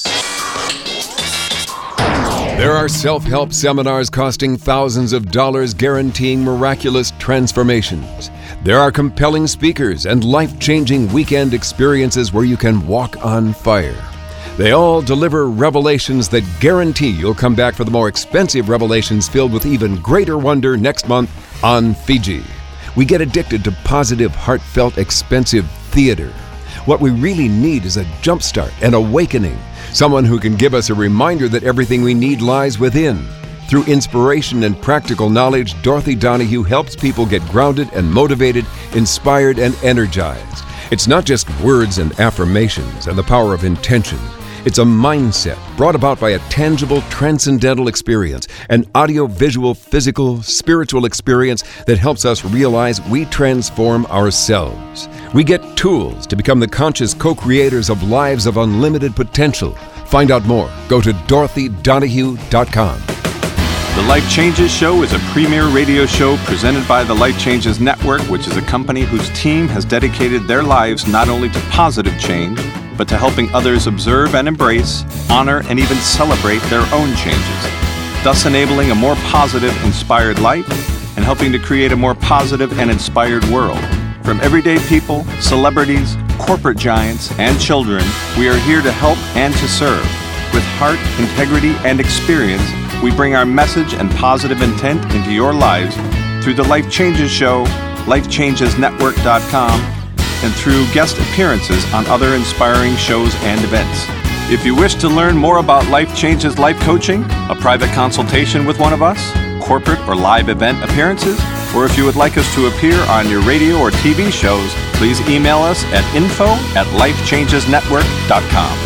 There are self-help seminars costing thousands of dollars guaranteeing miraculous transformations. There are compelling speakers and life-changing weekend experiences where you can walk on fire. They all deliver revelations that guarantee you'll come back for the more expensive revelations filled with even greater wonder next month on Fiji. We get addicted to positive, heartfelt, expensive theater. What we really need is a jumpstart, an awakening, someone who can give us a reminder that everything we need lies within. Through inspiration and practical knowledge, Dorothy Donahue helps people get grounded and motivated, inspired and energized. It's not just words and affirmations and the power of intention. It's a mindset brought about by a tangible, transcendental experience, an audio-visual, physical, spiritual experience that helps us realize we transform ourselves. We get tools to become the conscious co-creators of lives of unlimited potential. Find out more. Go to dorothy donahue dot com. The Life Changes Show is a premier radio show presented by the Life Changes Network, which is a company whose team has dedicated their lives not only to positive change, but to helping others observe and embrace, honor, and even celebrate their own changes, thus enabling a more positive, inspired life and helping to create a more positive and inspired world. From everyday people, celebrities, corporate giants, and children, we are here to help and to serve. With heart, integrity, and experience, we bring our message and positive intent into your lives through the Life Changes Show, life changes network dot com, and through guest appearances on other inspiring shows and events. If you wish to learn more about Life Changes Life Coaching, a private consultation with one of us, corporate or live event appearances, or if you would like us to appear on your radio or T V shows, please email us at info at life changes network dot com.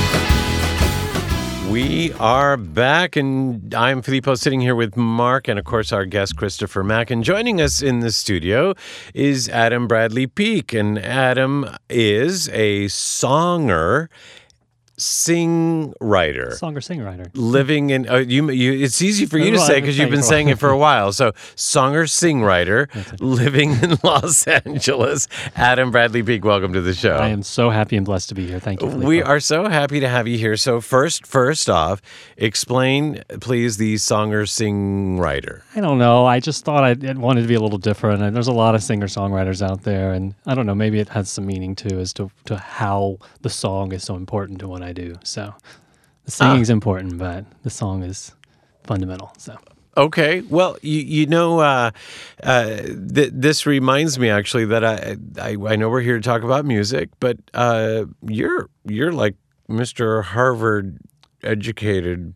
We are back, and I'm Filippo sitting here with Mark and, of course, our guest, Christopher Mack. And joining us in the studio is Adam Bradley Peak. And Adam is a songer, sing-writer. Songer-singer-writer. Living in, uh, you, you, it's easy for you to Well, say I've because been you've been saying saying it for a while. So, songer-sing-writer, living in Los Angeles. Adam Bradley Peak, welcome to the show. I am so happy and blessed to be here. Thank you, Filippo. We are so happy to have you here. So first, first off, explain, please, the songer-sing-writer. I don't know. I just thought I wanted to be a little different. And there's a lot of singer-songwriters out there. And I don't know, maybe it has some meaning, too, as to, to how the song is so important to what I do. So the singing's ah. important, but the song is fundamental. So okay, well, you you know, uh, uh, th- this reminds me actually that I, I I know we're here to talk about music, but uh, you're you're like Mister Harvard educated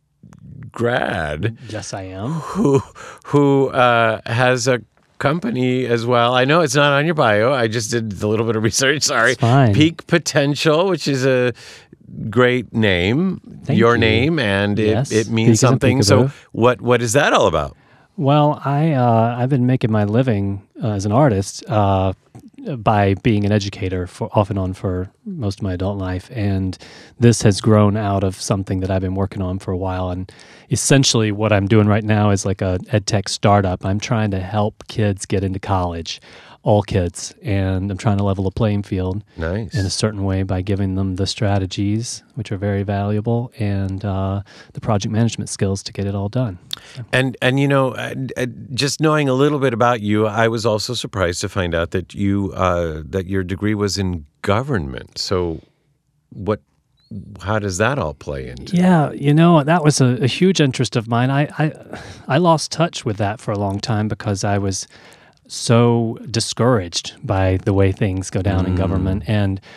grad. Yes, I am. Who who uh, has a company as well. I know it's not on your bio. I just did a little bit of research. Sorry. It's fine. Peak Potential, which is a great name, Thank your you. name, and it, Yes, it means Peak something. So what what is that all about? Well, I, uh, I've been making my living uh, as an artist uh, by being an educator for off and on for most of my adult life. And this has grown out of something that I've been working on for a while. And essentially what I'm doing right now is like a ed tech startup. I'm trying to help kids get into college, all kids, and I'm trying to level the playing field Nice. in a certain way by giving them the strategies, which are very valuable, and uh, the project management skills to get it all done. So. And and you know, uh, uh, just knowing a little bit about you, I was also surprised to find out that you uh, that your degree was in government. So, what? How does that all play into? Yeah, you know, that was a, a huge interest of mine. I, I I lost touch with that for a long time because I was so discouraged by the way things go down mm. in government. And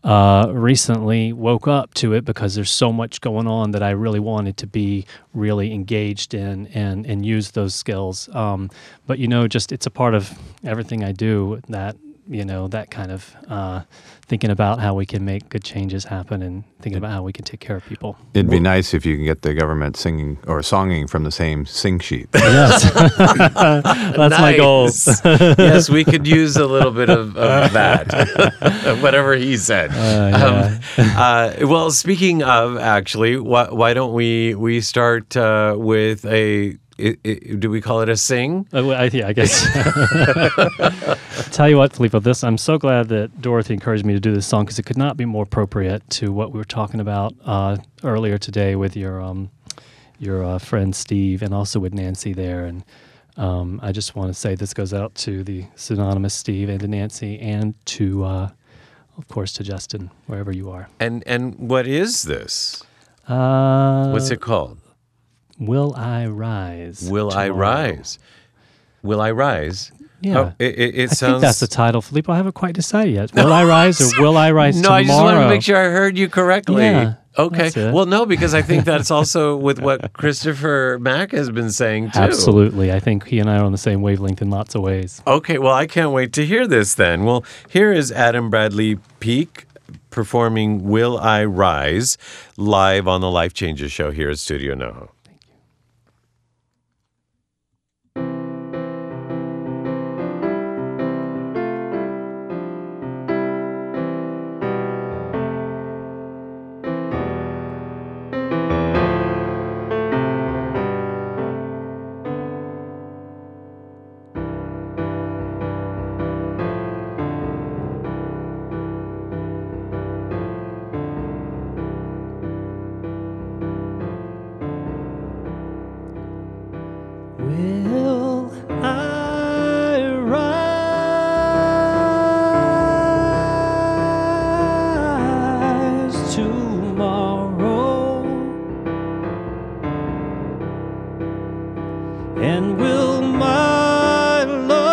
uh, recently woke up to it because there's so much going on that I really wanted to be really engaged in and, and use those skills. Um, but, you know, just it's a part of everything I do, that, you know, that kind of uh, thinking about how we can make good changes happen and thinking about how we can take care of people. It'd be nice if you can get the government singing or songing from the same sing sheet. Yes. That's my goal. Yes, we could use a little bit of, of that, whatever he said. Uh, yeah. um, uh, well, speaking of, actually, why, why don't we, we start uh, with a, It, it, do we call it a sing? Uh, well, I, yeah, I guess. Tell you what, Filippo, this I'm so glad that Dorothy encouraged me to do this song, because it could not be more appropriate to what we were talking about uh, earlier today with your um, your uh, friend Steve, and also with Nancy there. And um, I just want to say this goes out to the synonymous Steve and to Nancy, and to, uh, of course, to Justin, wherever you are. And and what is this? Uh, What's it called? Will I Rise? Will Tomorrow. I Rise? Will I Rise? Yeah. Oh, it, it, it I sounds... think that's the title, Filippo. I haven't quite decided yet. Will I Rise or Will I Rise no, Tomorrow? I just wanted to make sure I heard you correctly. Yeah, okay. that's it. Well, no, because I think that's also with what Christopher Mack has been saying, too. Absolutely. I think he and I are on the same wavelength in lots of ways. Okay, well, I can't wait to hear this then. Well, here is Adam Bradley Peak performing Will I Rise live on the Life Changes show here at Studio NoHo. Will I rise tomorrow? And will my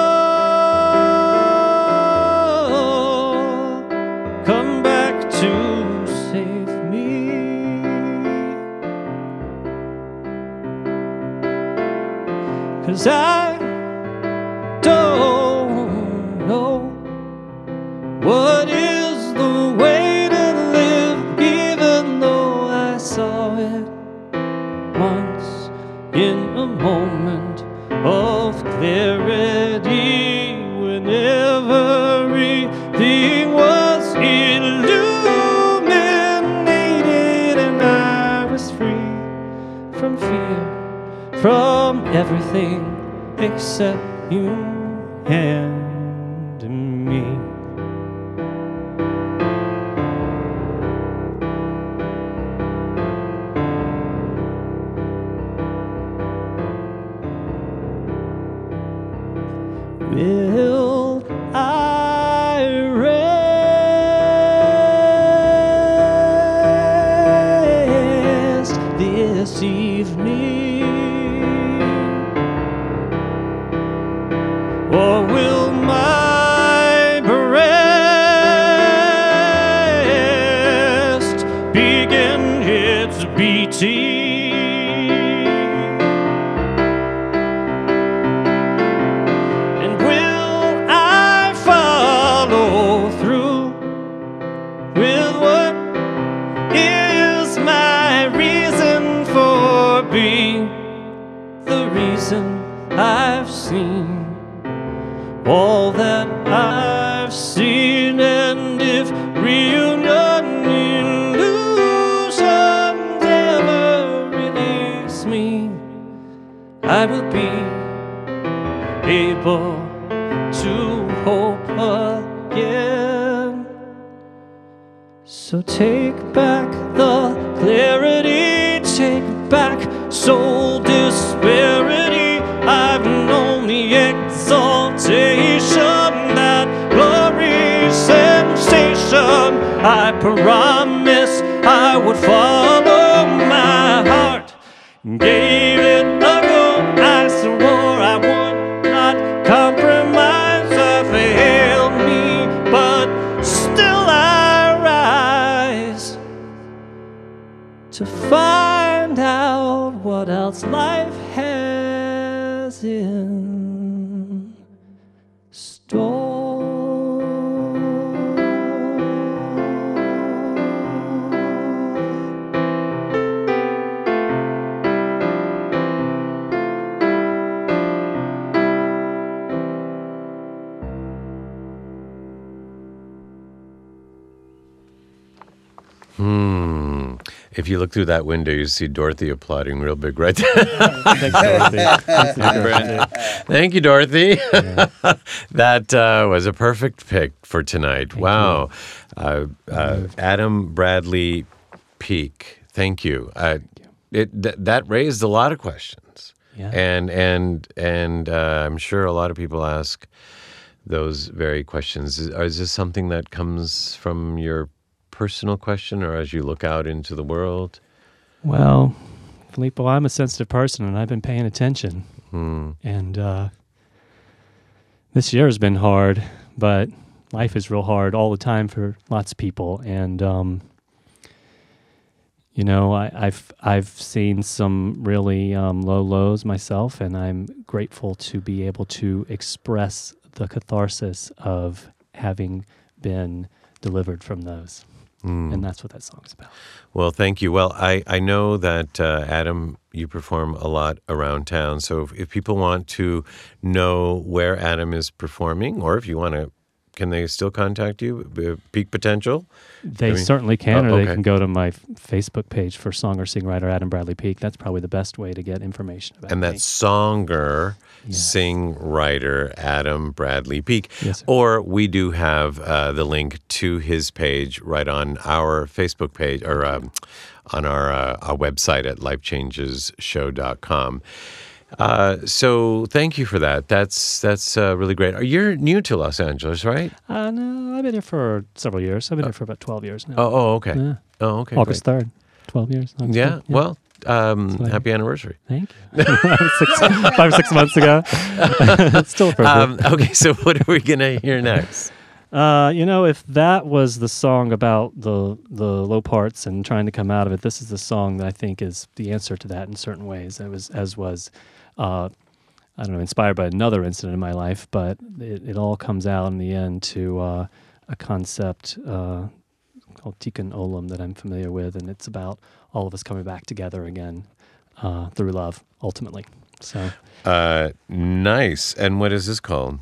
love come back to save me? 'Cause I don't know what is the way to live, even though I saw it once in a moment of clarity, when everything was illuminated and I was free from fear, from everything except you and me. Will I rest this evening? Or will my breast begin its beating? And will I follow through with what is my reason for being, the reason I've seen all that I've seen? And if reunion illusions ever release me, I will be able to hope again. So take back the clarity, take back soul disparity. I've known the exaltation, that glory sensation. I promise I would follow my heart, gave it a go. I swore I would not compromise. I failed me, but still I rise. was in store. Hmm. If you look through that window, you see Dorothy applauding real big right there. Thanks, Dorothy. Thank you, Brandon. Thank you, Dorothy. Yeah. That uh, was a perfect pick for tonight. Thank wow. Uh, uh, Adam Bradley Peak. Thank you. Uh, it th- that raised a lot of questions. Yeah. And and and uh, I'm sure a lot of people ask those very questions. Is, is this something that comes from your personal question, or as you look out into the world? Well, Filippo, I'm a sensitive person, and I've been paying attention. Hmm. And uh, this year has been hard, but life is real hard all the time for lots of people. And um, you know, I, I've I've seen some really um, low lows myself, and I'm grateful to be able to express the catharsis of having been delivered from those. Mm. And that's what that song's about. Well, thank you. Well, I, I know that, uh, Adam, you perform a lot around town. So if, if people want to know where Adam is performing, or if you want to, can they still contact you? Peak Potential? They I mean, certainly can, oh, or okay. they can go to my f- Facebook page for Songer-Singwriter Adam Bradley Peak. That's probably the best way to get information about and me. And that's Songer, yes. Singwriter Adam Bradley Peak. Yes, sir. Or we do have uh, the link to his page right on our Facebook page, or um, on our, uh, our website at life changes show dot com. Uh, so thank you for that. That's that's uh, really great. You're new to Los Angeles, right? Uh, no, I've been here for several years. I've been uh, here for about twelve years now. Oh, oh okay. Yeah. Oh, okay. August third, twelve years. August yeah, third, yeah. Well, um, happy anniversary. Thank you. six, five or six months ago. Still appropriate. Um, okay, so what are we going to hear next? Uh, you know, if that was the song about the the low parts and trying to come out of it, this is the song that I think is the answer to that in certain ways. It was, as was, uh, I don't know, inspired by another incident in my life, but it, it all comes out in the end to uh, a concept uh, called Tikkun Olam that I'm familiar with, and it's about all of us coming back together again uh, through love, ultimately. So, uh, nice. And what is this called?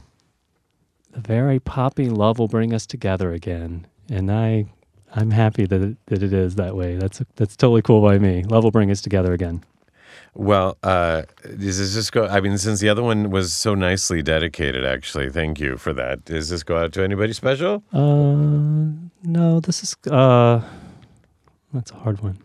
The very poppy love will bring us together again, and I, I'm happy that it, that it is that way. That's that's totally cool by me. Love will bring us together again. Well, uh, does this just go? I mean, since the other one was so nicely dedicated, actually, thank you for that. Does this go out to anybody special? Uh, no, this is uh, that's a hard one.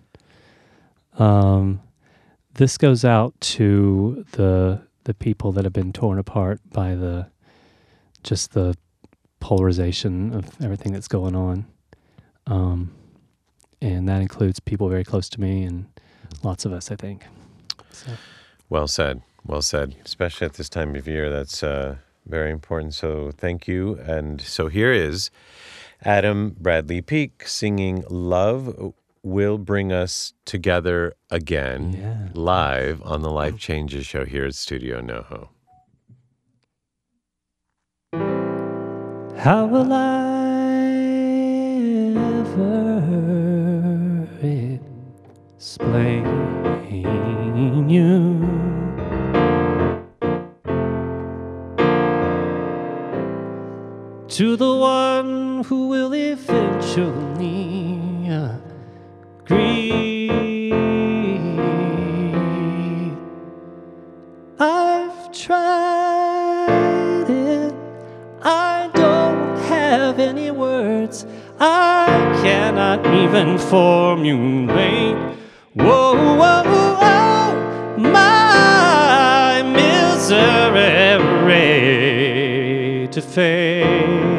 Um, this goes out to the the people that have been torn apart by the. Just the polarization of everything that's going on. Um, and that includes people very close to me and lots of us, I think. So. Well said. Well said. Especially at this time of year, that's uh, very important. So thank you. And so here is Adam Bradley Peak singing Love Will Bring Us Together Again, yeah. live on the Life Changes show here at Studio NoHo. How will I ever explain you? To the one who will eventually agree. I've tried it. I don't have any words. I cannot even formulate. Whoa, whoa, whoa, my misery to fade.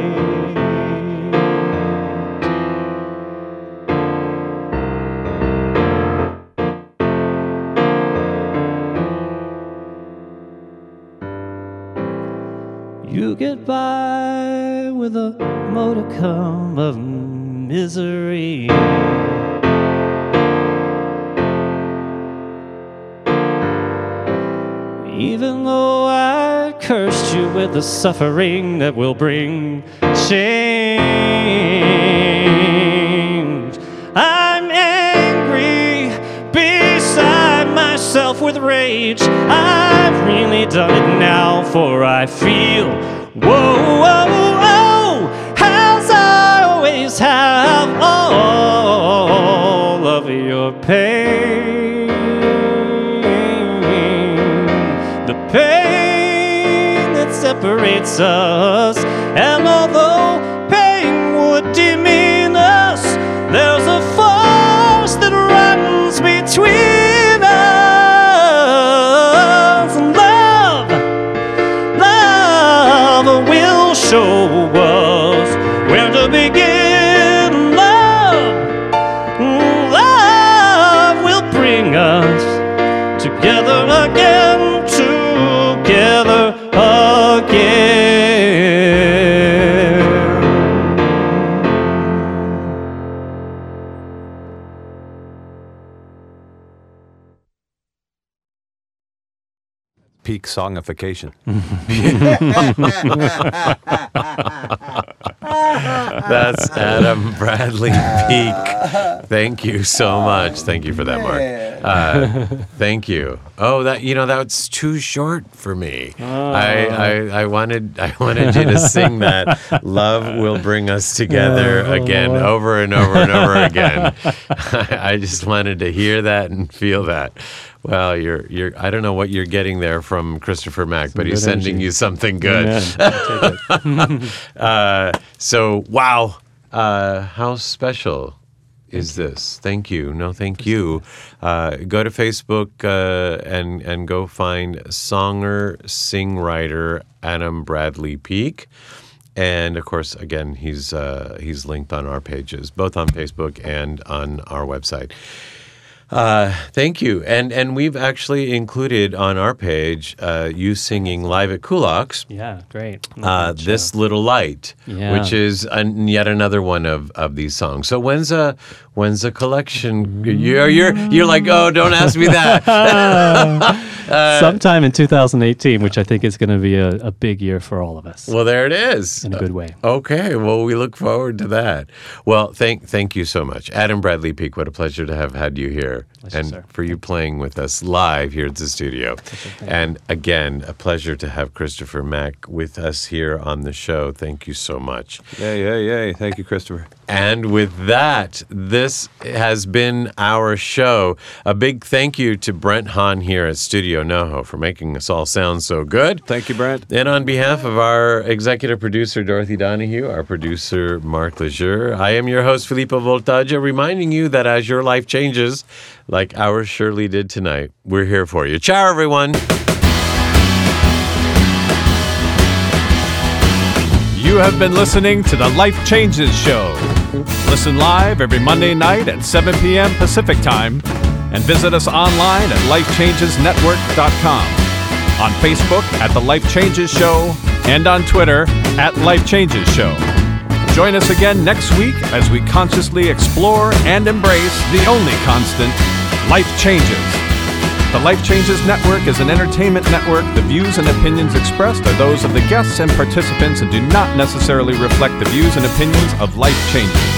You get by with a modicum of misery. Even though I cursed you with the suffering that will bring change. I'm angry, beside myself with rage. I've really done it now, for I feel, whoa, whoa, whoa, as I always have, all of your pain. The pain that separates us, and although pain would demean us, there's a force that runs between us. Love, love will show us where to begin. Love, love will bring us together again, together again. Peak songification. That's Adam Bradley Peak. Thank you so much. Thank you for that, Mark. Uh, thank you. Oh, that you know that's too short for me. Oh. I, I I wanted I wanted you to sing that. Love will bring us together Oh. again, over and over and over again. I just wanted to hear that and feel that. Well, you're you're. I don't know what you're getting there from Christopher Mack, but he's good sending energy. you something good. Amen. I'll take it. uh, so wow, uh, how special is this? Thank you. No, thank you. Uh, go to Facebook uh, and and go find songer singwriter Adam Bradley Peak. And of course, again, he's uh, he's linked on our pages, both on Facebook and on our website. Uh, thank you. And and we've actually included on our page uh, you singing live at Kulak's. Yeah, great. Uh, This Little Light, Yeah. which is an, yet another one of, of these songs. So when's a when's a collection? You're you're you're like, oh, don't ask me that. Sometime in two thousand eighteen, which I think is going to be a, a big year for all of us. Well, there it is. In a good way. Okay. Well, we look forward to that. Well, thank thank you so much, Adam Bradley Peak. What a pleasure to have had you here, Pleasure, and sir. for you playing with us live here at the studio. And again, a pleasure to have Christopher Mack with us here on the show. Thank you so much. Yay, yay, yay. Thank you, Christopher. And with that, this has been our show. A big thank you to Brent Hahn here at Studio NoHo for making us all sound so good. Thank you, Brent. And on behalf of our executive producer, Dorothy Donahue, our producer, Mark Lejeune, I am your host, Filippo Voltaggio, reminding you that as your life changes, like ours surely did tonight, we're here for you. Ciao, everyone. You have been listening to the Life Changes Show. Listen live every Monday night at seven p.m. Pacific Time and visit us online at life changes network dot com, on Facebook at The Life Changes Show, and on Twitter at Life Changes Show. Join us again next week as we consciously explore and embrace the only constant, life changes. The Life Changes Network is an entertainment network. The views and opinions expressed are those of the guests and participants and do not necessarily reflect the views and opinions of Life Changes.